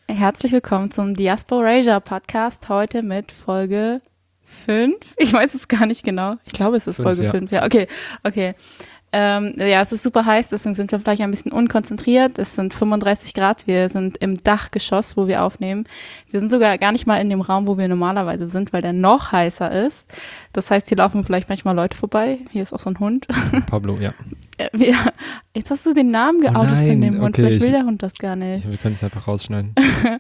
Herzlich willkommen zum Diasporasia Podcast, heute mit Folge 5. Ich weiß es gar nicht genau. Ich glaube, es ist Folge 5. Ja, okay. Ja, es ist super heiß, deswegen sind wir vielleicht ein bisschen unkonzentriert. Es sind 35 Grad, wir sind im Dachgeschoss, wo wir aufnehmen. Wir sind sogar gar nicht mal in dem Raum, wo wir normalerweise sind, weil der noch heißer ist. Das heißt, hier laufen vielleicht manchmal Leute vorbei. Hier ist auch so ein Hund. Pablo, ja. Jetzt hast du den Namen geoutet von dem Hund. Vielleicht will der Hund das gar nicht. Wir können es einfach rausschneiden.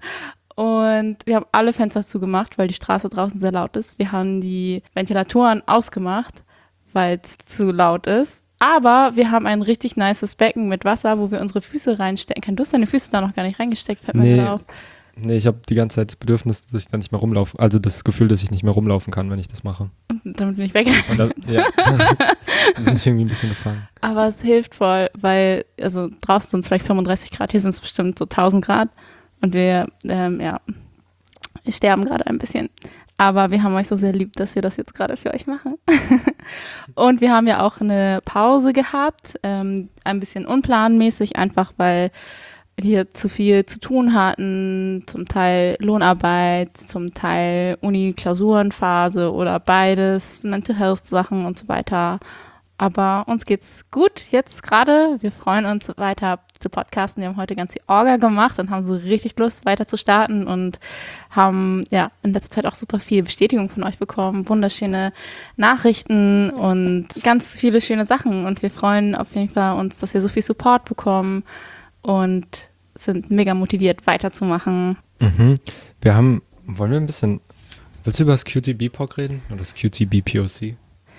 Und wir haben alle Fenster zugemacht, weil die Straße draußen sehr laut ist. Wir haben die Ventilatoren ausgemacht, weil es zu laut ist. Aber wir haben ein richtig nices Becken mit Wasser, wo wir unsere Füße reinstecken können. Du hast deine Füße da noch gar nicht reingesteckt, fällt mir gerade auf. Nee, ich habe die ganze Zeit das Bedürfnis, dass ich da nicht mehr rumlaufe. Also das Gefühl, dass ich nicht mehr rumlaufen kann, wenn ich das mache. Und damit bin ich weg. Ja, dann bin ich irgendwie ein bisschen gefangen. Aber es hilft voll, weil also draußen sind es vielleicht 35 Grad, hier sind es bestimmt so 1000 Grad. Und wir sterben gerade ein bisschen. Aber wir haben euch so sehr lieb, dass wir das jetzt gerade für euch machen. Und wir haben ja auch eine Pause gehabt, ein bisschen unplanmäßig, einfach weil wir zu viel zu tun hatten, zum Teil Lohnarbeit, zum Teil Uni-Klausurenphase oder beides, Mental Health Sachen und so weiter. Aber uns geht's gut jetzt gerade. Wir freuen uns weiter zu podcasten. Wir haben heute ganz die Orga gemacht und haben so richtig Lust weiter zu starten und haben ja in letzter Zeit auch super viel Bestätigung von euch bekommen. Wunderschöne Nachrichten und ganz viele schöne Sachen. Und wir freuen auf jeden Fall uns, dass wir so viel Support bekommen und sind mega motiviert weiterzumachen. Wollen wir ein bisschen, willst du über das QTB-POC reden oder das QTB-POC?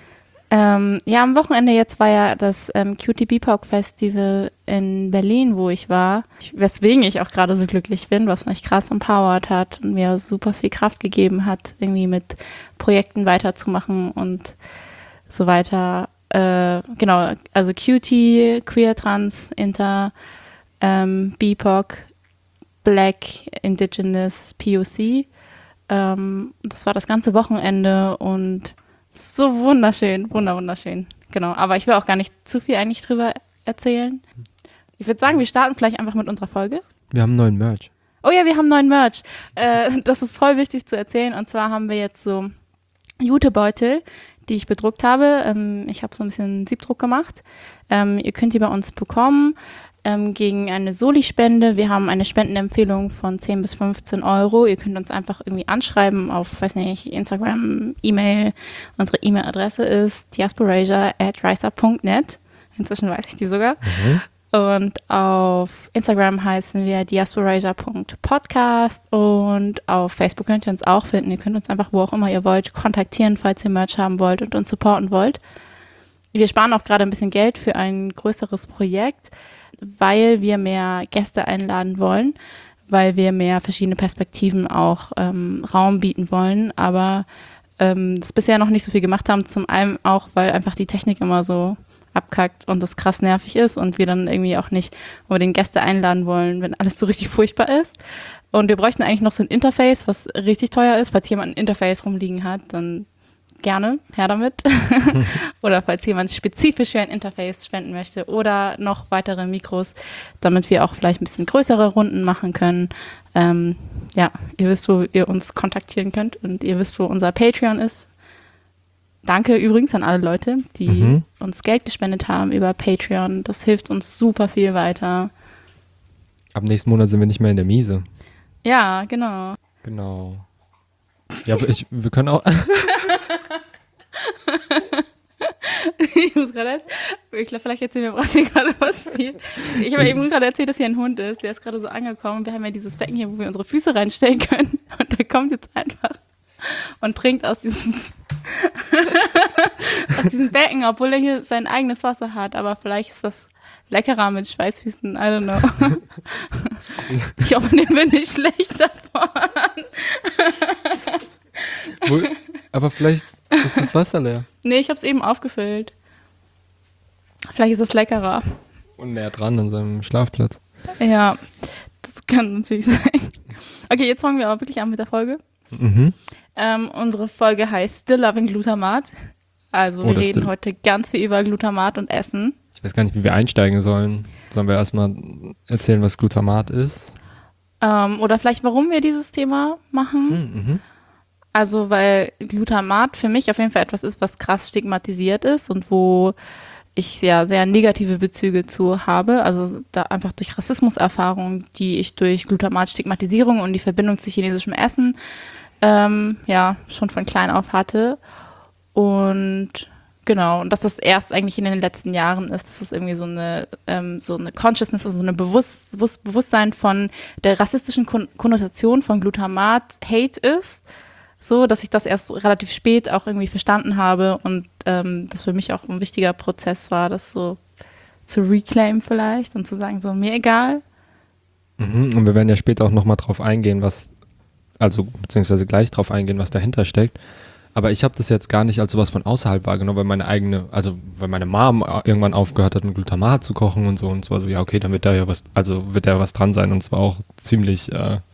Ja, am Wochenende jetzt war ja das QTB-POC Festival in Berlin, wo ich war, weswegen ich auch gerade so glücklich bin, was mich krass empowert hat und mir super viel Kraft gegeben hat, irgendwie mit Projekten weiterzumachen und so weiter. Genau, also QT, Queer, Trans, Inter, BIPOC, Black, Indigenous, POC. Das war das ganze Wochenende und so wunderschön, wunderschön. Genau, aber ich will auch gar nicht zu viel eigentlich drüber erzählen. Ich würde sagen, wir starten vielleicht einfach mit unserer Folge. Wir haben neuen Merch. Oh ja, wir haben neuen Merch. Das ist voll wichtig zu erzählen. Und zwar haben wir jetzt so Jutebeutel, die ich bedruckt habe. Ich habe so ein bisschen Siebdruck gemacht. Ihr könnt die bei uns bekommen gegen eine Soli-Spende. Wir haben eine Spendenempfehlung von 10 bis 15 Euro. Ihr könnt uns einfach irgendwie anschreiben auf, weiß nicht, Instagram, E-Mail. Unsere E-Mail-Adresse ist diasporasia@riseup.net. Inzwischen weiß ich die sogar. Und auf Instagram heißen wir diasporasia.podcast und auf Facebook könnt ihr uns auch finden. Ihr könnt uns einfach, wo auch immer ihr wollt, kontaktieren, falls ihr Merch haben wollt und uns supporten wollt. Wir sparen auch gerade ein bisschen Geld für ein größeres Projekt, weil wir mehr Gäste einladen wollen, weil wir mehr verschiedene Perspektiven auch Raum bieten wollen, aber das bisher noch nicht so viel gemacht haben, zum einen auch, weil einfach die Technik immer so abkackt und das krass nervig ist und wir dann irgendwie auch nicht unbedingt Gäste einladen wollen, wenn alles so richtig furchtbar ist. Und wir bräuchten eigentlich noch so ein Interface, was richtig teuer ist. Falls jemand ein Interface rumliegen hat, dann gerne, her damit. Oder falls jemand spezifisch für ein Interface spenden möchte oder noch weitere Mikros, damit wir auch vielleicht ein bisschen größere Runden machen können. Ja, ihr wisst, wo ihr uns kontaktieren könnt und ihr wisst, wo unser Patreon ist. Danke übrigens an alle Leute, die uns Geld gespendet haben über Patreon. Das hilft uns super viel weiter. Ab nächsten Monat sind wir nicht mehr in der Miese. Ja, genau. Genau. Ja, aber wir können auch... Ich glaube, vielleicht erzählen wir, was hier gerade passiert. Ich habe eben gerade erzählt, dass hier ein Hund ist. Der ist gerade so angekommen. Wir haben ja dieses Becken hier, wo wir unsere Füße reinstellen können. Und der kommt jetzt einfach und trinkt aus diesem Becken, obwohl er hier sein eigenes Wasser hat. Aber vielleicht ist das leckerer mit Schweißfüßen. I don't know. Ich hoffe, dem bin ich schlecht davon. Aber vielleicht ist das Wasser leer. Nee, ich habe es eben aufgefüllt. Vielleicht ist es leckerer. Und näher dran an seinem Schlafplatz. Ja, das kann natürlich sein. Okay, jetzt fangen wir aber wirklich an mit der Folge. Unsere Folge heißt Still Loving Glutamat. Also wir reden heute ganz viel über Glutamat und Essen. Ich weiß gar nicht, wie wir einsteigen sollen. Sollen wir erstmal erzählen, was Glutamat ist? Oder vielleicht, warum wir dieses Thema machen. Mhm. Also, weil Glutamat für mich auf jeden Fall etwas ist, was krass stigmatisiert ist und wo ich ja sehr negative Bezüge zu habe. Also da einfach durch Rassismuserfahrungen, die ich durch Glutamat-Stigmatisierung und die Verbindung zu chinesischem Essen ja schon von klein auf hatte. Und genau, und dass das erst eigentlich in den letzten Jahren ist, dass es irgendwie so eine Consciousness, also so eine Bewusstsein von der rassistischen Konnotation von Glutamat Hate ist. So, dass ich das erst relativ spät auch irgendwie verstanden habe und das für mich auch ein wichtiger Prozess war, das so zu reclaimen vielleicht und zu sagen, so mir egal. Mhm. Und wir werden ja später auch nochmal drauf eingehen, beziehungsweise gleich drauf eingehen, was dahinter steckt. Aber ich habe das jetzt gar nicht als sowas von außerhalb wahrgenommen, weil meine Mom irgendwann aufgehört hat, mit Glutamat zu kochen und so. Und zwar so, ja, okay, dann wird da ja was dran sein. Und zwar auch ziemlich,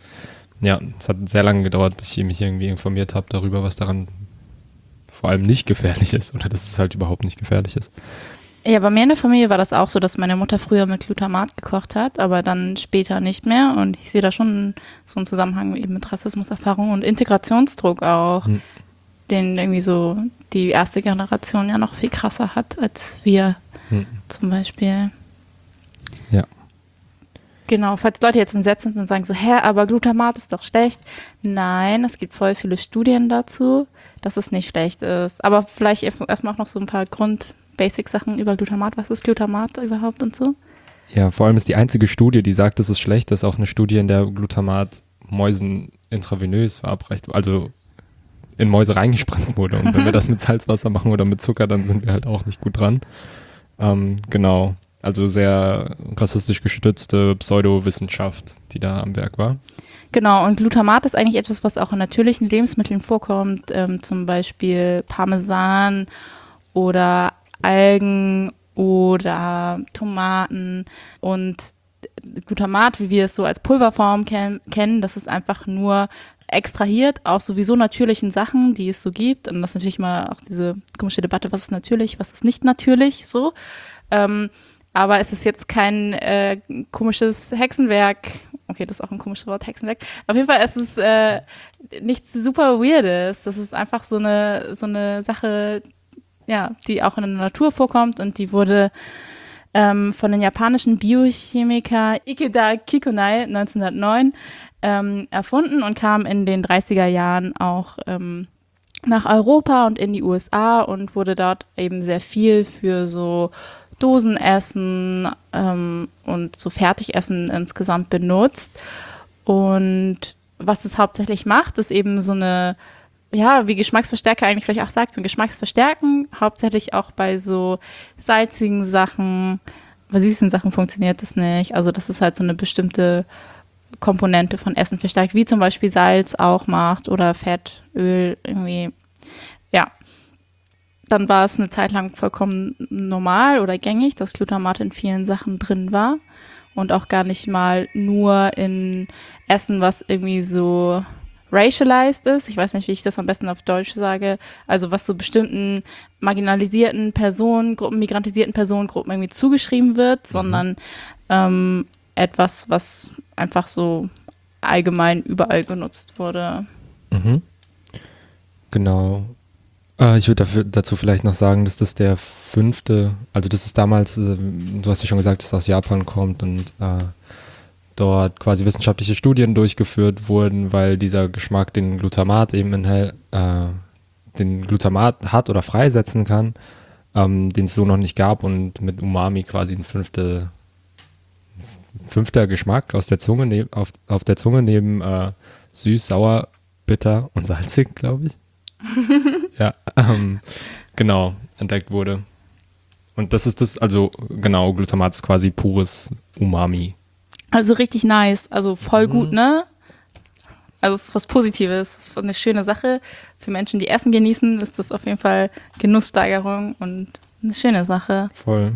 es hat sehr lange gedauert, bis ich mich irgendwie informiert habe darüber, was daran vor allem nicht gefährlich ist oder dass es halt überhaupt nicht gefährlich ist. Ja, bei mir in der Familie war das auch so, dass meine Mutter früher mit Glutamat gekocht hat, aber dann später nicht mehr. Und ich sehe da schon so einen Zusammenhang eben mit Rassismuserfahrung und Integrationsdruck auch, den irgendwie so die erste Generation ja noch viel krasser hat als wir zum Beispiel. Ja. Genau, falls Leute jetzt entsetzt sind und sagen so, aber Glutamat ist doch schlecht. Nein, es gibt voll viele Studien dazu, dass es nicht schlecht ist. Aber vielleicht erstmal auch noch so ein paar Basic-Sachen über Glutamat. Was ist Glutamat überhaupt und so? Ja, vor allem ist die einzige Studie, die sagt, es ist schlecht, ist auch eine Studie, in der Glutamat Mäusen intravenös verabreicht, also in Mäuse reingespritzt wurde. Und wenn wir das mit Salzwasser machen oder mit Zucker, dann sind wir halt auch nicht gut dran. Genau, also sehr rassistisch gestützte Pseudowissenschaft, die da am Werk war. Genau, und Glutamat ist eigentlich etwas, was auch in natürlichen Lebensmitteln vorkommt, zum Beispiel Parmesan oder Algen oder Tomaten. Und Glutamat, wie wir es so als Pulverform kennen, das ist einfach nur extrahiert aus sowieso natürlichen Sachen, die es so gibt. Und das ist natürlich immer auch diese komische Debatte, was ist natürlich, was ist nicht natürlich, so. Aber es ist jetzt kein komisches Hexenwerk. Okay, das ist auch ein komisches Wort, Hexenwerk. Auf jeden Fall ist es nichts super Weirdes. Das ist einfach so eine Sache, ja, die auch in der Natur vorkommt und die wurde von den japanischen Biochemiker Ikeda Kikunai 1909 erfunden und kam in den 30er Jahren auch nach Europa und in die USA und wurde dort eben sehr viel für so Dosenessen und so Fertigessen insgesamt benutzt. Und was es hauptsächlich macht, ist eben so eine, ja, wie Geschmacksverstärker eigentlich vielleicht auch sagt, so ein Geschmacksverstärken, hauptsächlich auch bei so salzigen Sachen. Bei süßen Sachen funktioniert das nicht. Also das ist halt so eine bestimmte Komponente von Essen verstärkt, wie zum Beispiel Salz auch macht oder Fett, Öl, irgendwie, ja. Dann war es eine Zeit lang vollkommen normal oder gängig, dass Glutamat in vielen Sachen drin war und auch gar nicht mal nur in Essen, was irgendwie so racialized ist. Ich weiß nicht, wie ich das am besten auf Deutsch sage. Also was so bestimmten marginalisierten Personengruppen, migrantisierten Personengruppen irgendwie zugeschrieben wird, sondern etwas, was einfach so allgemein überall genutzt wurde. Mhm. Genau. Ich würde dazu vielleicht noch sagen, dass das der 5., also das ist damals, du hast ja schon gesagt, dass es aus Japan kommt und dort quasi wissenschaftliche Studien durchgeführt wurden, weil dieser Geschmack, den Glutamat eben den Glutamat hat oder freisetzen kann, den es so noch nicht gab und mit Umami quasi ein fünfter Geschmack aus der Zunge auf der Zunge neben süß, sauer, bitter und salzig, glaube ich. Ja, genau, entdeckt wurde. Und das ist das, also genau, Glutamat ist quasi pures Umami. Also richtig nice, also voll gut, ne? Also es ist was Positives, es ist eine schöne Sache. Für Menschen, die Essen genießen, ist das auf jeden Fall Genusssteigerung und eine schöne Sache. Voll.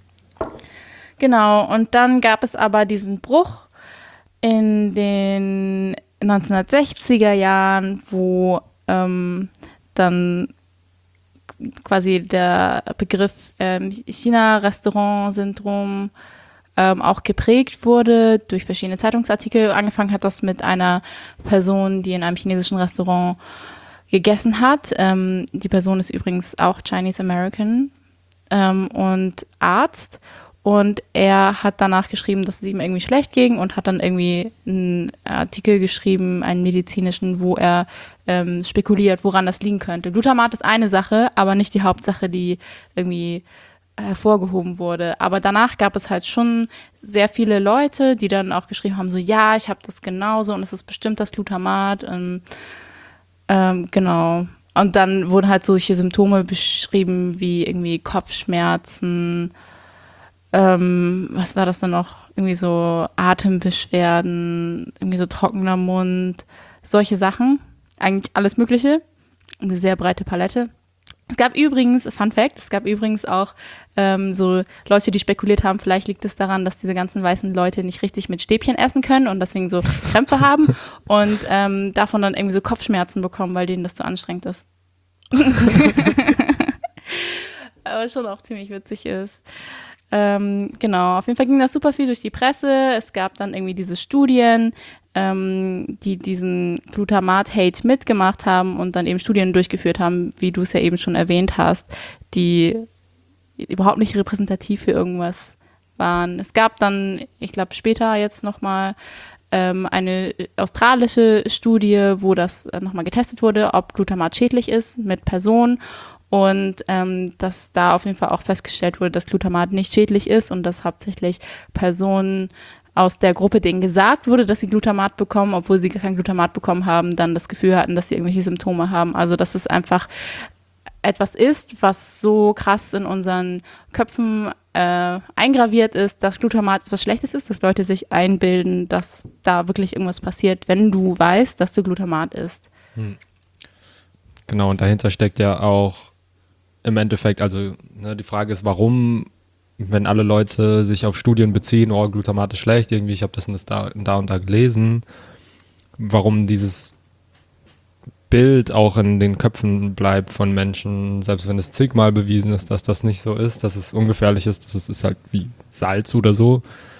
Genau, und dann gab es aber diesen Bruch in den 1960er Jahren, wo dann quasi der Begriff China-Restaurant-Syndrom auch geprägt wurde durch verschiedene Zeitungsartikel. Angefangen hat das mit einer Person, die in einem chinesischen Restaurant gegessen hat. Die Person ist übrigens auch Chinese American und Arzt. Und er hat danach geschrieben, dass es ihm irgendwie schlecht ging und hat dann irgendwie einen Artikel geschrieben, einen medizinischen, wo er spekuliert, woran das liegen könnte. Glutamat ist eine Sache, aber nicht die Hauptsache, die irgendwie hervorgehoben wurde. Aber danach gab es halt schon sehr viele Leute, die dann auch geschrieben haben, so ja, ich habe das genauso und es ist bestimmt das Glutamat. Genau. Und dann wurden halt solche Symptome beschrieben wie irgendwie Kopfschmerzen, was war das dann noch? Irgendwie so Atembeschwerden, irgendwie so trockener Mund, solche Sachen. Eigentlich alles Mögliche. Eine sehr breite Palette. Es gab übrigens, Fun Fact, auch so Leute, die spekuliert haben, vielleicht liegt es daran, dass diese ganzen weißen Leute nicht richtig mit Stäbchen essen können und deswegen so Krämpfe haben und davon dann irgendwie so Kopfschmerzen bekommen, weil denen das zu anstrengend ist. Aber schon auch ziemlich witzig ist. Genau, auf jeden Fall ging das super viel durch die Presse. Es gab dann irgendwie diese Studien, die diesen Glutamat-Hate mitgemacht haben und dann eben Studien durchgeführt haben, wie du es ja eben schon erwähnt hast, die überhaupt nicht repräsentativ für irgendwas waren. Es gab dann, ich glaube später jetzt nochmal eine australische Studie, wo das nochmal getestet wurde, ob Glutamat schädlich ist mit Personen. Und dass da auf jeden Fall auch festgestellt wurde, dass Glutamat nicht schädlich ist und dass hauptsächlich Personen aus der Gruppe, denen gesagt wurde, dass sie Glutamat bekommen, obwohl sie kein Glutamat bekommen haben, dann das Gefühl hatten, dass sie irgendwelche Symptome haben. Also dass es einfach etwas ist, was so krass in unseren Köpfen eingraviert ist, dass Glutamat etwas Schlechtes ist, dass Leute sich einbilden, dass da wirklich irgendwas passiert, wenn du weißt, dass du Glutamat isst. Genau, und dahinter steckt ja auch im Endeffekt, also die Frage ist, warum, wenn alle Leute sich auf Studien beziehen, oh, Glutamat ist schlecht, irgendwie, ich habe das da und da gelesen, warum dieses Bild auch in den Köpfen bleibt von Menschen, selbst wenn es zigmal bewiesen ist, dass das nicht so ist, dass es ungefährlich ist, dass es ist halt wie Salz oder so.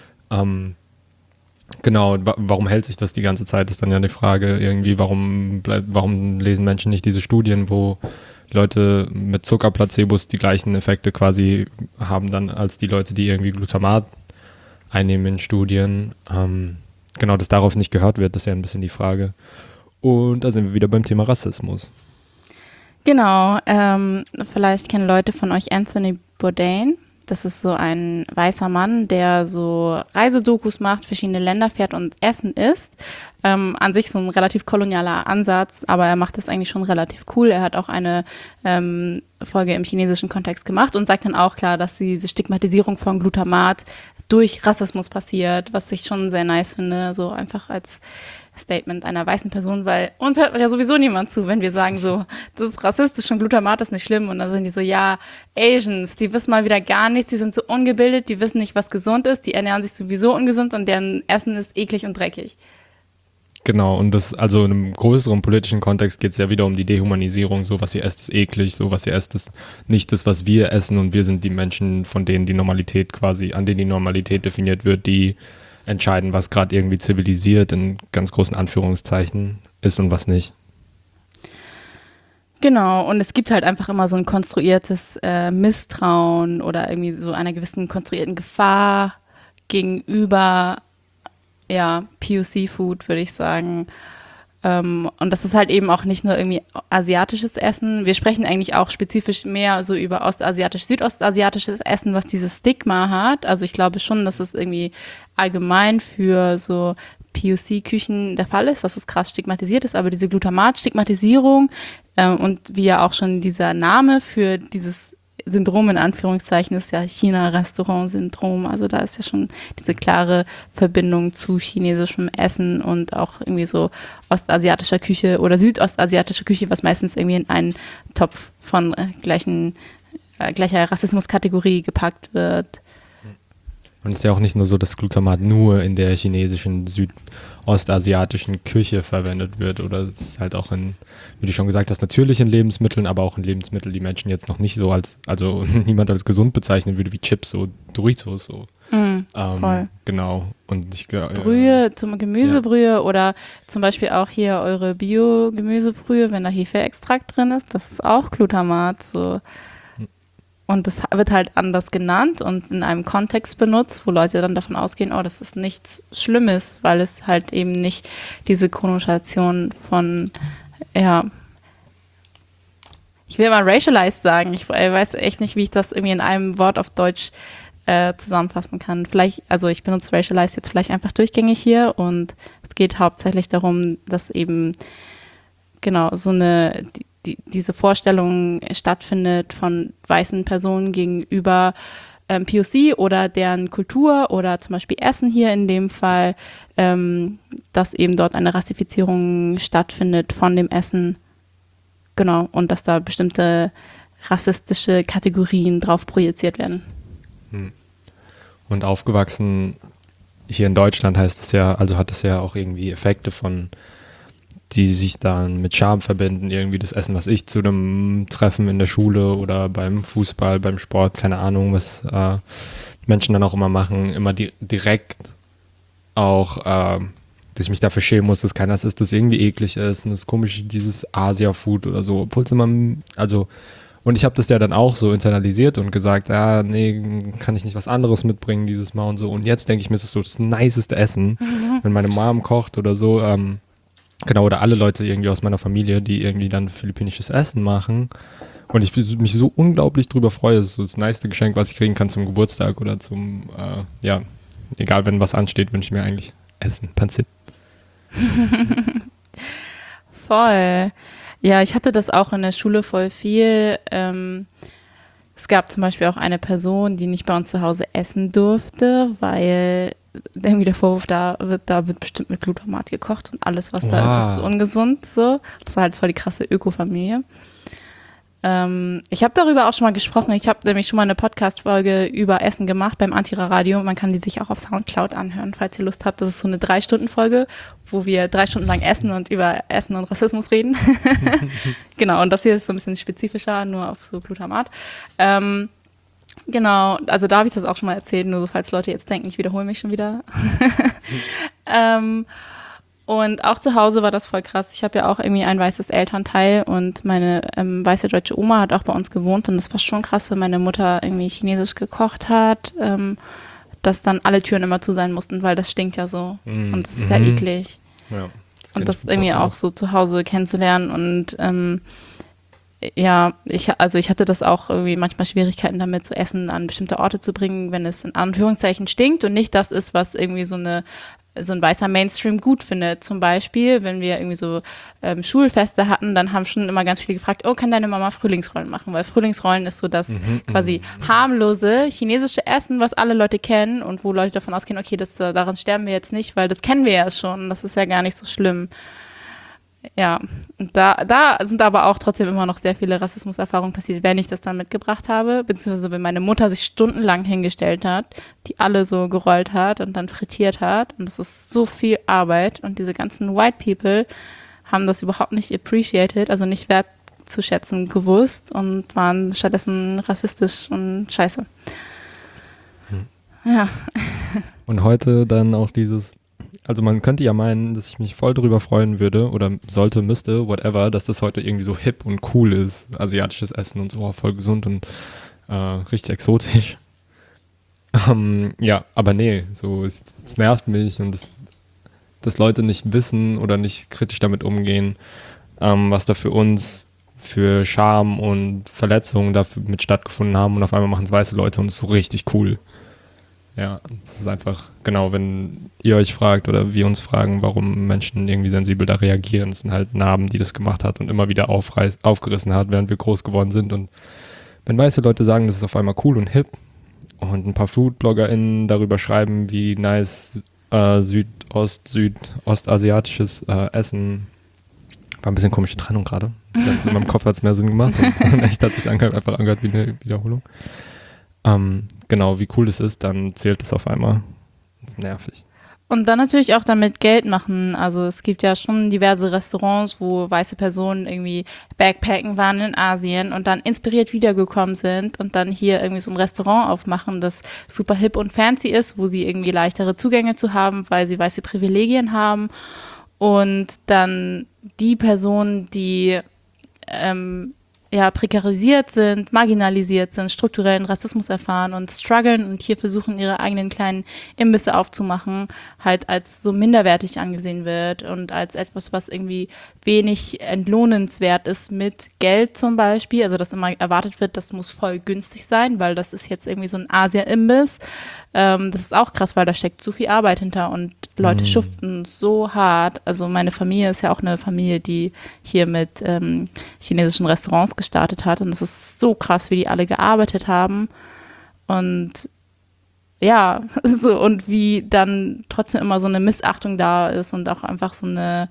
Genau, warum hält sich das die ganze Zeit, ist dann ja die Frage irgendwie, warum lesen Menschen nicht diese Studien, wo Leute mit Zuckerplacebos die gleichen Effekte quasi haben dann als die Leute, die irgendwie Glutamat einnehmen in Studien. Genau, dass darauf nicht gehört wird, ist ja ein bisschen die Frage. Und da sind wir wieder beim Thema Rassismus. Genau, vielleicht kennen Leute von euch Anthony Bourdain. Das ist so ein weißer Mann, der so Reisedokus macht, verschiedene Länder fährt und Essen isst. An sich so ein relativ kolonialer Ansatz, aber er macht das eigentlich schon relativ cool. Er hat auch eine Folge im chinesischen Kontext gemacht und sagt dann auch klar, dass diese Stigmatisierung von Glutamat durch Rassismus passiert, was ich schon sehr nice finde, so einfach als Statement einer weißen Person, weil uns hört ja sowieso niemand zu, wenn wir sagen so, das ist rassistisch und Glutamat ist nicht schlimm und dann sind die so, ja, Asians, die wissen mal wieder gar nichts, die sind so ungebildet, die wissen nicht, was gesund ist, die ernähren sich sowieso ungesund und deren Essen ist eklig und dreckig. Genau, und das, also in einem größeren politischen Kontext geht es ja wieder um die Dehumanisierung, so was ihr esst ist eklig, so was ihr esst ist nicht das, was wir essen und wir sind die Menschen, von denen die Normalität quasi, an denen die Normalität definiert wird, die entscheiden, was gerade irgendwie zivilisiert in ganz großen Anführungszeichen ist und was nicht. Genau, und es gibt halt einfach immer so ein konstruiertes Misstrauen oder irgendwie so einer gewissen konstruierten Gefahr gegenüber POC-Food, würde ich sagen. Und das ist halt eben auch nicht nur irgendwie asiatisches Essen. Wir sprechen eigentlich auch spezifisch mehr so über ostasiatisch, südostasiatisches Essen, was dieses Stigma hat. Also ich glaube schon, dass es irgendwie allgemein für so POC-Küchen der Fall ist, dass es krass stigmatisiert ist. Aber diese Glutamat-Stigmatisierung und wie ja auch schon dieser Name für dieses Syndrom in Anführungszeichen ist ja China-Restaurant-Syndrom. Also da ist ja schon diese klare Verbindung zu chinesischem Essen und auch irgendwie so ostasiatischer Küche oder südostasiatischer Küche, was meistens irgendwie in einen Topf von gleicher Rassismuskategorie gepackt wird. Und es ist ja auch nicht nur so, dass Glutamat nur in der chinesischen, südostasiatischen Küche verwendet wird oder es ist halt auch in, wie du schon gesagt hast, natürlich in Lebensmitteln, aber auch in Lebensmitteln, die Menschen jetzt noch nicht so also niemand als gesund bezeichnen würde, wie Chips, so Doritos, so. Voll. Genau. Und Brühe, zum Gemüsebrühe oder zum Beispiel auch hier eure Bio-Gemüsebrühe, wenn da Hefeextrakt drin ist, das ist auch Glutamat. So. Und das wird halt anders genannt und in einem Kontext benutzt, wo Leute dann davon ausgehen, oh, das ist nichts Schlimmes, weil es halt eben nicht diese Konnotation von, ja, ich will mal racialized sagen. Ich weiß echt nicht, wie ich das irgendwie in einem Wort auf Deutsch zusammenfassen kann. Vielleicht, also ich benutze racialized jetzt vielleicht einfach durchgängig hier und es geht hauptsächlich darum, dass eben genau so diese Vorstellung stattfindet von weißen Personen gegenüber POC oder deren Kultur oder zum Beispiel Essen hier in dem Fall, dass eben dort eine Rassifizierung stattfindet von dem Essen. Genau, und dass da bestimmte rassistische Kategorien drauf projiziert werden. Und aufgewachsen hier in Deutschland heißt es ja, also hat es ja auch irgendwie Effekte die sich dann mit Scham verbinden, irgendwie das Essen, was ich zu einem Treffen in der Schule oder beim Fußball, beim Sport, keine Ahnung, was Menschen dann auch immer machen, immer direkt auch, dass ich mich dafür schämen muss, dass keiner ist, das irgendwie eklig ist und das ist komisch, dieses Asia-Food oder so, obwohl es immer, also und ich habe das ja dann auch so internalisiert und gesagt, nee, kann ich nicht was anderes mitbringen dieses Mal und so. Und jetzt denke ich mir, es ist so das niceste Essen, wenn meine Mom kocht oder so. Genau, oder alle Leute irgendwie aus meiner Familie, die irgendwie dann philippinisches Essen machen. Und ich mich so unglaublich drüber freue. Das ist so das niceste Geschenk, was ich kriegen kann zum Geburtstag oder zum, egal, wenn was ansteht, wünsche ich mir eigentlich Essen, Pancit. Voll. Ja, ich hatte das auch in der Schule voll viel. Es gab zum Beispiel auch eine Person, die nicht bei uns zu Hause essen durfte, weil irgendwie der Vorwurf da wird bestimmt mit Glutamat gekocht und alles, was da ist ungesund. So. Das war halt voll die krasse Ökofamilie. Ich habe darüber auch schon mal gesprochen. Ich habe nämlich schon mal eine Podcast-Folge über Essen gemacht beim Antira-Radio. Man kann die sich auch auf Soundcloud anhören, falls ihr Lust habt. Das ist so eine 3-Stunden-Folge, wo wir 3 Stunden lang essen und über Essen und Rassismus reden. Genau, und das hier ist so ein bisschen spezifischer, nur auf so Glutamat. Genau, also da habe ich das auch schon mal erzählt, nur so falls Leute jetzt denken, ich wiederhole mich schon wieder. Und auch zu Hause war das voll krass. Ich habe ja auch irgendwie ein weißes Elternteil und meine weiße deutsche Oma hat auch bei uns gewohnt und das war schon krass, wenn meine Mutter irgendwie chinesisch gekocht hat, dass dann alle Türen immer zu sein mussten, weil das stinkt ja so und das ist ja eklig. Ja, und das irgendwie auch so zu Hause kennenzulernen und ich hatte das auch irgendwie manchmal Schwierigkeiten damit, so Essen an bestimmte Orte zu bringen, wenn es in Anführungszeichen stinkt und nicht das ist, was irgendwie so ein weißer Mainstream gut findet. Zum Beispiel, wenn wir irgendwie so Schulfeste hatten, dann haben schon immer ganz viele gefragt, oh, kann deine Mama Frühlingsrollen machen? Weil Frühlingsrollen ist so das quasi harmlose chinesische Essen, was alle Leute kennen und wo Leute davon ausgehen, okay, daran sterben wir jetzt nicht, weil das kennen wir ja schon. Das ist ja gar nicht so schlimm. Ja, und da sind aber auch trotzdem immer noch sehr viele Rassismuserfahrungen passiert, wenn ich das dann mitgebracht habe, beziehungsweise wenn meine Mutter sich stundenlang hingestellt hat, die alle so gerollt hat und dann frittiert hat und das ist so viel Arbeit und diese ganzen White People haben das überhaupt nicht appreciated, also nicht wertzuschätzen gewusst und waren stattdessen rassistisch und scheiße. Ja. Und heute dann auch also man könnte ja meinen, dass ich mich voll darüber freuen würde oder sollte, müsste, whatever, dass das heute irgendwie so hip und cool ist, asiatisches Essen und so, voll gesund und richtig exotisch. Aber nee, so es nervt mich und dass Leute nicht wissen oder nicht kritisch damit umgehen, was da für uns für Scham und Verletzungen dafür mit stattgefunden haben und auf einmal machen es weiße Leute und es ist so richtig cool. Ja, es ist einfach, genau, wenn ihr euch fragt oder wir uns fragen, warum Menschen irgendwie sensibel da reagieren, es sind halt Narben, die das gemacht hat und immer wieder aufgerissen hat, während wir groß geworden sind. Und wenn weiße Leute sagen, das ist auf einmal cool und hip und ein paar FoodbloggerInnen darüber schreiben, wie nice südostasiatisches Essen, war ein bisschen komische Trennung gerade. In meinem Kopf hat es mehr Sinn gemacht und echt hat es sich einfach angehört wie eine Wiederholung. Genau, wie cool das ist, dann zählt das auf einmal. Das ist nervig. Und dann natürlich auch damit Geld machen. Also es gibt ja schon diverse Restaurants, wo weiße Personen irgendwie Backpacken waren in Asien und dann inspiriert wiedergekommen sind und dann hier irgendwie so ein Restaurant aufmachen, das super hip und fancy ist, wo sie irgendwie leichtere Zugänge zu haben, weil sie weiße Privilegien haben. Und dann die Personen, die ja, prekarisiert sind, marginalisiert sind, strukturellen Rassismus erfahren und strugglen und hier versuchen, ihre eigenen kleinen Imbisse aufzumachen, halt als so minderwertig angesehen wird und als etwas, was irgendwie wenig entlohnenswert ist mit Geld zum Beispiel. Also, dass immer erwartet wird, das muss voll günstig sein, weil das ist jetzt irgendwie so ein Asia-Imbiss. Das ist auch krass, weil da steckt so viel Arbeit hinter und Leute schuften so hart. Also meine Familie ist ja auch eine Familie, die hier mit chinesischen Restaurants gestartet hat und es ist so krass, wie die alle gearbeitet haben und ja, so und wie dann trotzdem immer so eine Missachtung da ist und auch einfach so eine,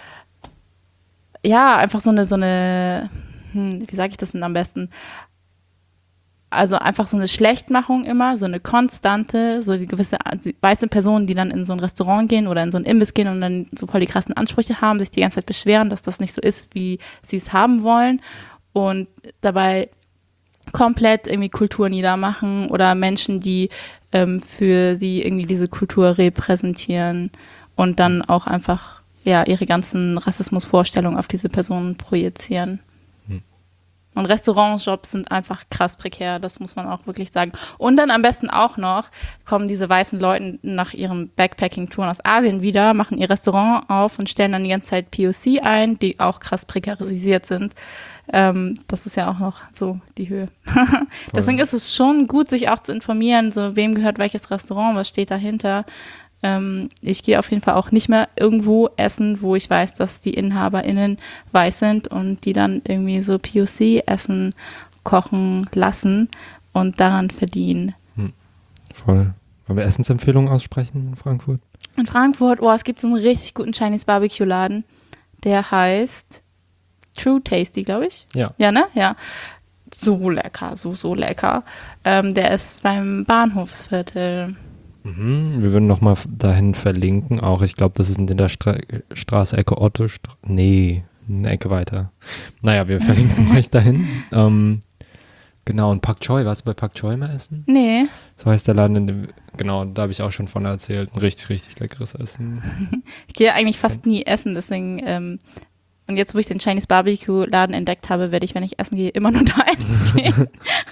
ja, einfach so eine, wie sage ich das denn am besten? Also einfach so eine Schlechtmachung immer, so eine konstante, so die gewisse weiße Personen, die dann in so ein Restaurant gehen oder in so ein Imbiss gehen und dann so voll die krassen Ansprüche haben, sich die ganze Zeit beschweren, dass das nicht so ist, wie sie es haben wollen und dabei komplett irgendwie Kultur niedermachen oder Menschen, die für sie irgendwie diese Kultur repräsentieren und dann auch einfach ja ihre ganzen Rassismusvorstellungen auf diese Personen projizieren. Und Restaurantjobs sind einfach krass prekär, das muss man auch wirklich sagen. Und dann am besten auch noch kommen diese weißen Leute nach ihren Backpacking-Touren aus Asien wieder, machen ihr Restaurant auf und stellen dann die ganze Zeit POC ein, die auch krass prekarisiert sind. Das ist ja auch noch so die Höhe. Deswegen ist es schon gut, sich auch zu informieren, so wem gehört welches Restaurant, was steht dahinter. Ich gehe auf jeden Fall auch nicht mehr irgendwo essen, wo ich weiß, dass die InhaberInnen weiß sind und die dann irgendwie so POC-Essen kochen lassen und daran verdienen. Voll. Wollen wir Essensempfehlungen aussprechen in Frankfurt? In Frankfurt, es gibt so einen richtig guten Chinese Barbecue-Laden, der heißt True Tasty, glaube ich. Ja. Ja, ne? Ja. So lecker, so lecker. Der ist beim Bahnhofsviertel. Wir würden nochmal dahin verlinken, auch ich glaube, das ist in der Straße, Ecke Otto, nee, eine Ecke weiter. Naja, wir verlinken euch dahin. Genau, und Pak Choi, warst du bei Pak Choi mal essen? Nee. So heißt der Laden, genau, da habe ich auch schon von erzählt, ein richtig, richtig leckeres Essen. Ich gehe eigentlich fast nie essen, deswegen, und jetzt, wo ich den Chinese Barbecue-Laden entdeckt habe, werde ich, wenn ich essen gehe, immer nur da essen gehen.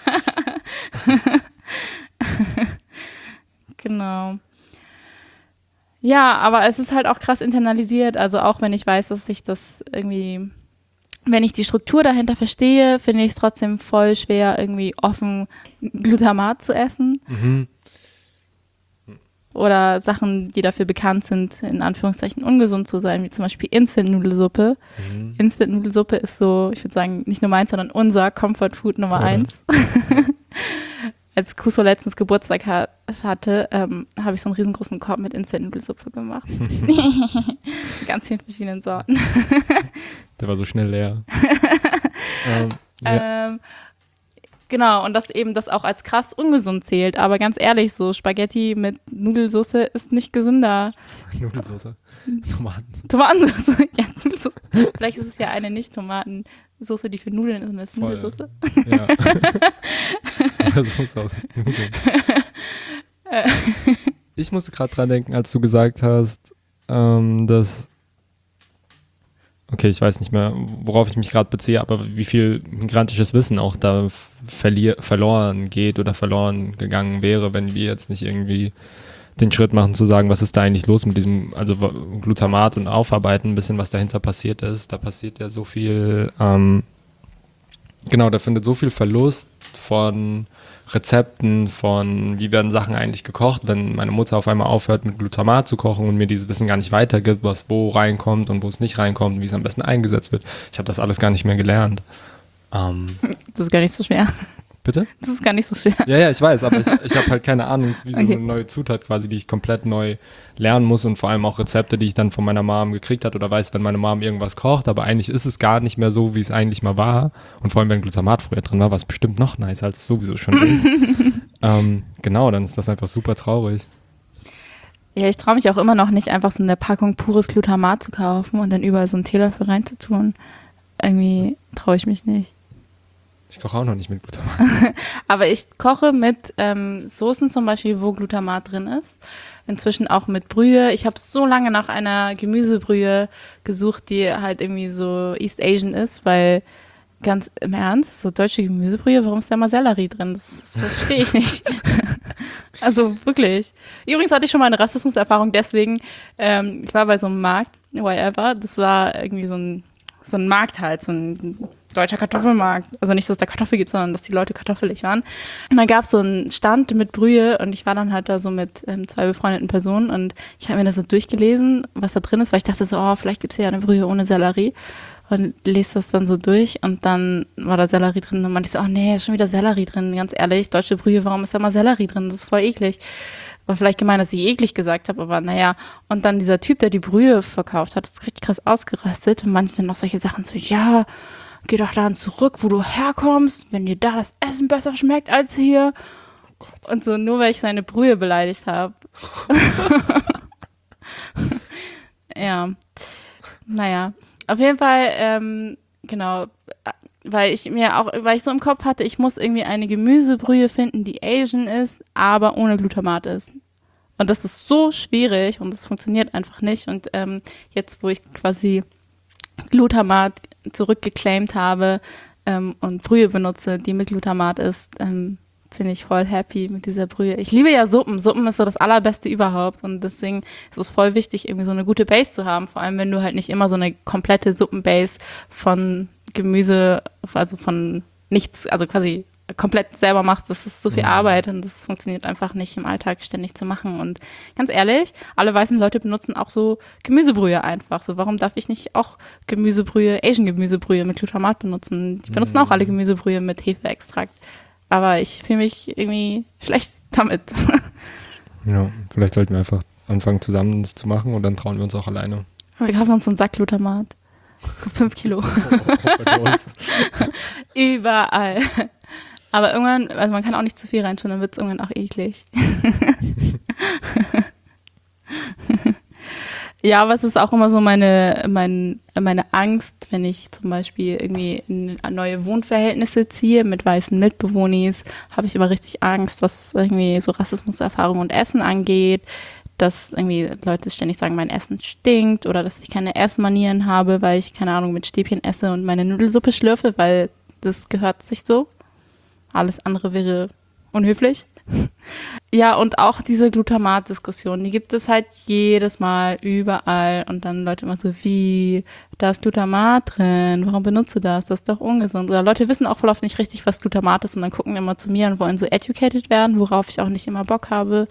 Genau. Ja, aber es ist halt auch krass internalisiert. Also auch wenn ich weiß, dass ich das irgendwie, wenn ich die Struktur dahinter verstehe, finde ich es trotzdem voll schwer, irgendwie offen Glutamat zu essen. Oder Sachen, die dafür bekannt sind, in Anführungszeichen ungesund zu sein, wie zum Beispiel Instant-Nudelsuppe. Instant-Nudelsuppe ist so, ich würde sagen, nicht nur meins, sondern unser Comfort-Food Nummer 1. Als Kuso letztens Geburtstag hatte, habe ich so einen riesengroßen Korb mit Instant-Nudelsuppe gemacht. Ganz vielen verschiedenen Sorten. Der war so schnell leer. Ja. Genau, und dass eben das auch als krass ungesund zählt. Aber ganz ehrlich, so Spaghetti mit Nudelsauce ist nicht gesünder. Nudelsauce? Tomatensauce? Ja, Nudelsauce. Vielleicht ist es ja eine Nicht-Tomatensauce, die für Nudeln ist und das ist Nudelsauce. Ja. Oder Sauce aus Nudeln. Ich musste gerade dran denken, als du gesagt hast, dass okay, ich weiß nicht mehr, worauf ich mich gerade beziehe, aber wie viel migrantisches Wissen auch da verloren geht oder verloren gegangen wäre, wenn wir jetzt nicht irgendwie den Schritt machen zu sagen, was ist da eigentlich los mit diesem, also Glutamat und Aufarbeiten, ein bisschen was dahinter passiert ist. Da passiert ja so viel, da findet so viel Verlust von Rezepten, von wie werden Sachen eigentlich gekocht, wenn meine Mutter auf einmal aufhört mit Glutamat zu kochen und mir dieses Wissen gar nicht weitergibt, was wo reinkommt und wo es nicht reinkommt und wie es am besten eingesetzt wird. Ich habe das alles gar nicht mehr gelernt. Das ist gar nicht so schwer. Bitte? Das ist gar nicht so schwer. Ja, ich weiß, aber ich habe halt keine Ahnung, es ist wie so eine neue Zutat quasi, die ich komplett neu lernen muss und vor allem auch Rezepte, die ich dann von meiner Mom gekriegt habe oder weiß, wenn meine Mom irgendwas kocht, aber eigentlich ist es gar nicht mehr so, wie es eigentlich mal war und vor allem, wenn Glutamat früher drin war, war es bestimmt noch nice, als es sowieso schon ist. Dann ist das einfach super traurig. Ja, ich traue mich auch immer noch nicht, einfach so eine Packung pures Glutamat zu kaufen und dann überall so einen Teelöffel reinzutun. Irgendwie traue ich mich nicht. Ich koche auch noch nicht mit Glutamat. Aber ich koche mit Soßen zum Beispiel, wo Glutamat drin ist. Inzwischen auch mit Brühe. Ich habe so lange nach einer Gemüsebrühe gesucht, die halt irgendwie so East Asian ist, weil ganz im Ernst, so deutsche Gemüsebrühe, warum ist da mal Sellerie drin? Das verstehe ich nicht. Also wirklich. Übrigens hatte ich schon mal eine Rassismuserfahrung, deswegen, ich war bei so einem Markt, whatever, das war irgendwie so ein Markt halt, so ein deutscher Kartoffelmarkt. Also nicht, dass es da Kartoffel gibt, sondern dass die Leute kartoffelig waren. Und dann gab es so einen Stand mit Brühe und ich war dann halt da so mit 2 befreundeten Personen und ich habe mir das so durchgelesen, was da drin ist, weil ich dachte so, oh, vielleicht gibt es ja eine Brühe ohne Sellerie. Und lese das dann so durch und dann war da Sellerie drin und meinte ich so, oh nee, ist schon wieder Sellerie drin, ganz ehrlich, deutsche Brühe, warum ist da mal Sellerie drin? Das ist voll eklig. War vielleicht gemein, dass ich eklig gesagt habe, aber naja. Und dann dieser Typ, der die Brühe verkauft hat, ist richtig krass ausgerastet und meinte dann noch solche Sachen so, ja, geh doch dann zurück, wo du herkommst, wenn dir da das Essen besser schmeckt als hier. Oh, und so, nur weil ich seine Brühe beleidigt habe. Ja, naja. Auf jeden Fall, genau, weil ich so im Kopf hatte, ich muss irgendwie eine Gemüsebrühe finden, die Asian ist, aber ohne Glutamat ist. Und das ist so schwierig und das funktioniert einfach nicht. Und jetzt, wo ich quasi Glutamat zurückgeclaimt habe und Brühe benutze, die mit Glutamat ist, bin ich voll happy mit dieser Brühe. Ich liebe ja Suppen. Suppen ist so das Allerbeste überhaupt und deswegen ist es voll wichtig, irgendwie so eine gute Base zu haben, vor allem wenn du halt nicht immer so eine komplette Suppenbase von Gemüse, also von nichts, also quasi komplett selber machst. Das ist so viel Arbeit und das funktioniert einfach nicht im Alltag ständig zu machen. Und ganz ehrlich, alle weißen Leute benutzen auch so Gemüsebrühe einfach. So, warum darf ich nicht auch Gemüsebrühe, Asian-Gemüsebrühe mit Glutamat benutzen? Die benutzen auch alle Gemüsebrühe mit Hefeextrakt. Aber ich fühle mich irgendwie schlecht damit. Ja, vielleicht sollten wir einfach anfangen, zusammen das zu machen und dann trauen wir uns auch alleine. Wir kaufen uns einen Sack Glutamat. So 5 Kilo. Überall. Aber irgendwann, also man kann auch nicht zu viel reintun, dann wird es irgendwann auch eklig. Ja, aber es ist auch immer so meine Angst, wenn ich zum Beispiel irgendwie in neue Wohnverhältnisse ziehe mit weißen Mitbewohnis, habe ich immer richtig Angst, was irgendwie so Rassismuserfahrung und Essen angeht, dass irgendwie Leute ständig sagen, mein Essen stinkt oder dass ich keine Essmanieren habe, weil ich, keine Ahnung, mit Stäbchen esse und meine Nudelsuppe schlürfe, weil das gehört sich so. Alles andere wäre unhöflich. Ja, und auch diese Glutamat-Diskussion, die gibt es halt jedes Mal, überall. Und dann Leute immer so, wie, da ist Glutamat drin, warum benutzt du das? Das ist doch ungesund. Oder Leute wissen auch voll oft nicht richtig, was Glutamat ist und dann gucken immer zu mir und wollen so educated werden, worauf ich auch nicht immer Bock habe.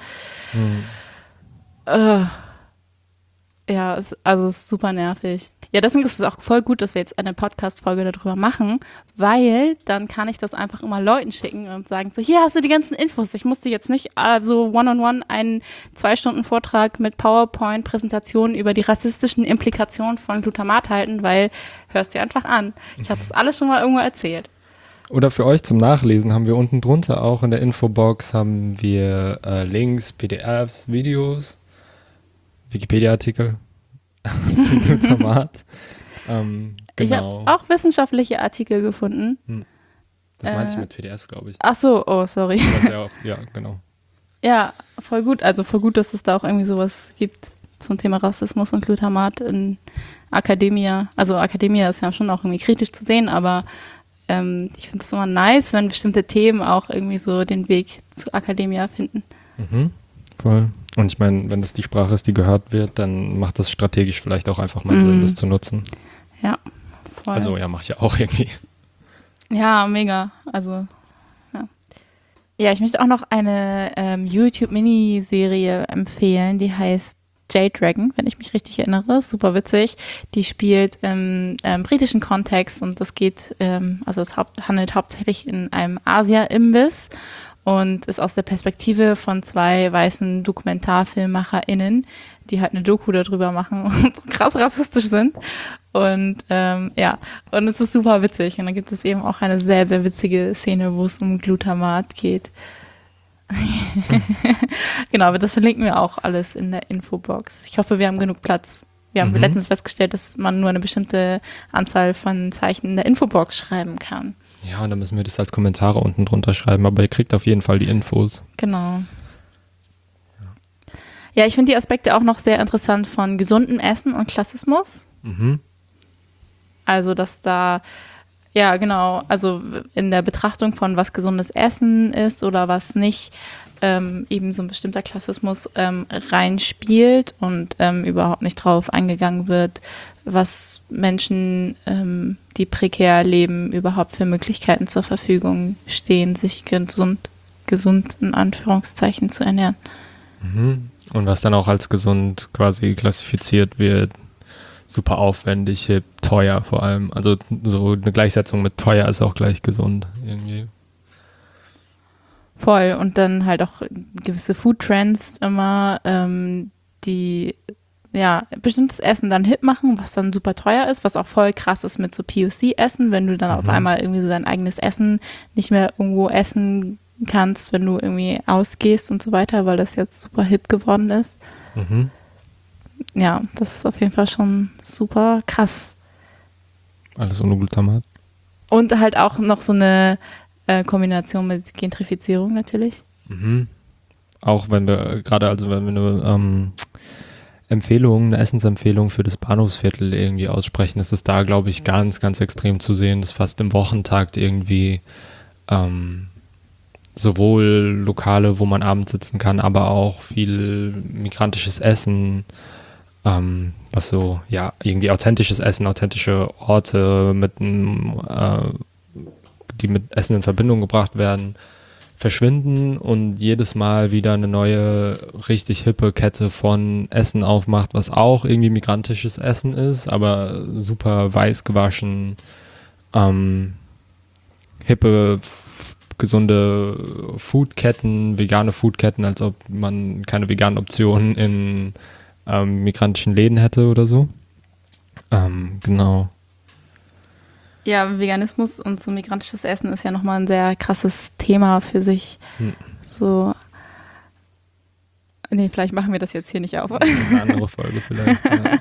Ja, also es ist super nervig. Ja, deswegen ist es auch voll gut, dass wir jetzt eine Podcast-Folge darüber machen, weil dann kann ich das einfach immer Leuten schicken und sagen so, hier hast du die ganzen Infos. Ich musste jetzt nicht also one-on-one einen 2-Stunden-Vortrag mit PowerPoint-Präsentationen über die rassistischen Implikationen von Glutamat halten, weil hörst dir einfach an. Ich habe das alles schon mal irgendwo erzählt. Oder für euch zum Nachlesen haben wir unten drunter auch in der Infobox haben wir Links, PDFs, Videos, Wikipedia-Artikel zu Glutamat. Genau. Ich habe auch wissenschaftliche Artikel gefunden. Das meinst du mit PDFs, glaube ich. Ach so, oh, sorry. Ja, genau. Ja, voll gut. Also voll gut, dass es da auch irgendwie sowas gibt zum Thema Rassismus und Glutamat in Academia. Also Academia ist ja schon auch irgendwie kritisch zu sehen, aber ich finde es immer nice, wenn bestimmte Themen auch irgendwie so den Weg zu Academia finden. Voll. Und ich meine, wenn das die Sprache ist, die gehört wird, dann macht das strategisch vielleicht auch einfach mal Sinn, das zu nutzen. Ja, voll. Also ja, mache ich ja auch irgendwie. Ja, mega. Also, ja. Ja, ich möchte auch noch eine YouTube-Miniserie empfehlen, die heißt J-Dragon, wenn ich mich richtig erinnere. Super witzig. Die spielt im britischen Kontext und das geht, also es handelt hauptsächlich in einem Asia-Imbiss und ist aus der Perspektive von 2 weißen DokumentarfilmmacherInnen, die halt eine Doku darüber machen und krass rassistisch sind. Und ja, und es ist super witzig. Und dann gibt es eben auch eine sehr, sehr witzige Szene, wo es um Glutamat geht. Genau, aber das verlinken wir auch alles in der Infobox. Ich hoffe, wir haben genug Platz. Wir haben letztens festgestellt, dass man nur eine bestimmte Anzahl von Zeichen in der Infobox schreiben kann. Ja, und dann müssen wir das als Kommentare unten drunter schreiben, aber ihr kriegt auf jeden Fall die Infos. Genau. Ja, ich finde die Aspekte auch noch sehr interessant von gesundem Essen und Klassismus. Also, dass da, ja genau, also in der Betrachtung von was gesundes Essen ist oder was nicht, eben so ein bestimmter Klassismus reinspielt und überhaupt nicht drauf eingegangen wird, was Menschen, die prekär leben, überhaupt für Möglichkeiten zur Verfügung stehen, sich gesund in Anführungszeichen zu ernähren. Und was dann auch als gesund quasi klassifiziert wird, super aufwendig, hip, teuer vor allem. Also so eine Gleichsetzung mit teuer ist auch gleich gesund irgendwie. Voll. Und dann halt auch gewisse Food-Trends immer, die ja bestimmtes Essen dann hip machen, was dann super teuer ist, was auch voll krass ist mit so POC-Essen, wenn du dann auf einmal irgendwie so dein eigenes Essen nicht mehr irgendwo essen kannst, wenn du irgendwie ausgehst und so weiter, weil das jetzt super hip geworden ist. Ja, das ist auf jeden Fall schon super krass. Alles ohne Glutamat. Und halt auch noch so eine Kombination mit Gentrifizierung natürlich. Auch wenn wir gerade, also wenn wir eine eine Essensempfehlung für das Bahnhofsviertel irgendwie aussprechen, ist es da, glaube ich, ganz, ganz extrem zu sehen, dass fast im Wochentakt irgendwie sowohl Lokale, wo man abends sitzen kann, aber auch viel migrantisches Essen, was so, ja, irgendwie authentisches Essen, authentische Orte die mit Essen in Verbindung gebracht werden, verschwinden und jedes Mal wieder eine neue, richtig hippe Kette von Essen aufmacht, was auch irgendwie migrantisches Essen ist, aber super weiß gewaschen, hippe, gesunde Foodketten, vegane Foodketten, als ob man keine veganen Optionen in migrantischen Läden hätte oder so. Genau. Ja, Veganismus und so migrantisches Essen ist ja nochmal ein sehr krasses Thema für sich. So. Nee, vielleicht machen wir das jetzt hier nicht auf. Eine andere Folge vielleicht. Ja.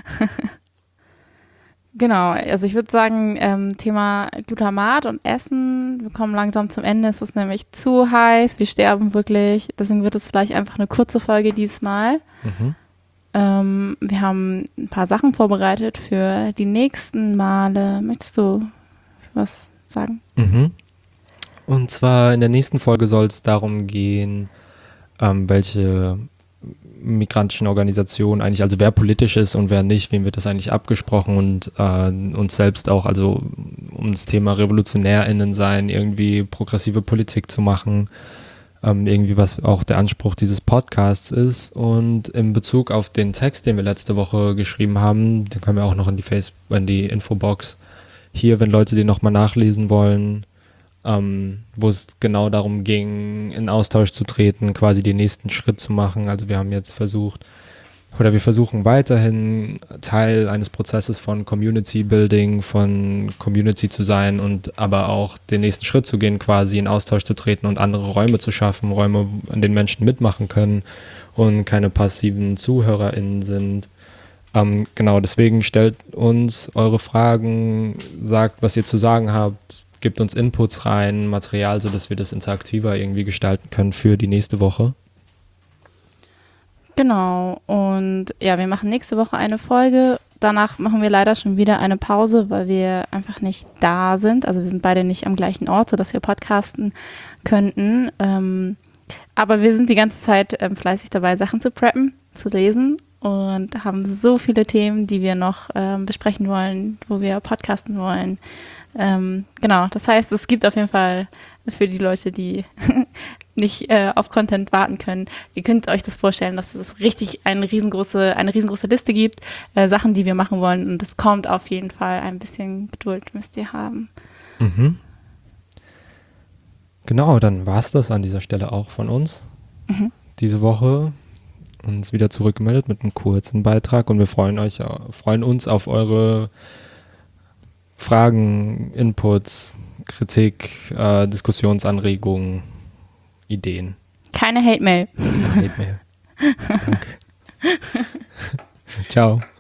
Genau, also ich würde sagen, Thema Glutamat und Essen, wir kommen langsam zum Ende, es ist nämlich zu heiß, wir sterben wirklich, deswegen wird es vielleicht einfach eine kurze Folge diesmal. Wir haben ein paar Sachen vorbereitet für die nächsten Male. Möchtest du was sagen? Und zwar in der nächsten Folge soll es darum gehen, welche migrantischen Organisationen eigentlich, also wer politisch ist und wer nicht, wem wird das eigentlich abgesprochen und uns selbst auch, also um das Thema RevolutionärInnen sein, irgendwie progressive Politik zu machen, irgendwie was auch der Anspruch dieses Podcasts ist. Und in Bezug auf den Text, den wir letzte Woche geschrieben haben, den können wir auch noch in die Infobox hier, wenn Leute den nochmal nachlesen wollen, wo es genau darum ging, in Austausch zu treten, quasi den nächsten Schritt zu machen. Also wir haben jetzt wir versuchen weiterhin Teil eines Prozesses von Community Building, von Community zu sein und aber auch den nächsten Schritt zu gehen, quasi in Austausch zu treten und andere Räume zu schaffen, Räume, an denen Menschen mitmachen können und keine passiven ZuhörerInnen sind. Genau, deswegen stellt uns eure Fragen, sagt, was ihr zu sagen habt, gebt uns Inputs rein, Material, sodass wir das interaktiver irgendwie gestalten können für die nächste Woche. Genau, und ja, wir machen nächste Woche eine Folge. Danach machen wir leider schon wieder eine Pause, weil wir einfach nicht da sind. Also wir sind beide nicht am gleichen Ort, sodass wir podcasten könnten. Aber wir sind die ganze Zeit fleißig dabei, Sachen zu preppen, zu lesen und haben so viele Themen, die wir noch besprechen wollen, wo wir podcasten wollen. Genau, das heißt, es gibt auf jeden Fall für die Leute, die nicht auf Content warten können. Ihr könnt euch das vorstellen, dass es richtig eine riesengroße Liste gibt, Sachen, die wir machen wollen. Und es kommt auf jeden Fall. Ein bisschen Geduld müsst ihr haben. Genau, dann war es das an dieser Stelle auch von uns. Diese Woche uns wieder zurückgemeldet mit einem kurzen Beitrag und wir freuen uns auf eure Fragen, Inputs, Kritik, Diskussionsanregungen, Ideen. Keine Hate-Mail. Keine Hate-Mail. Danke. Ciao.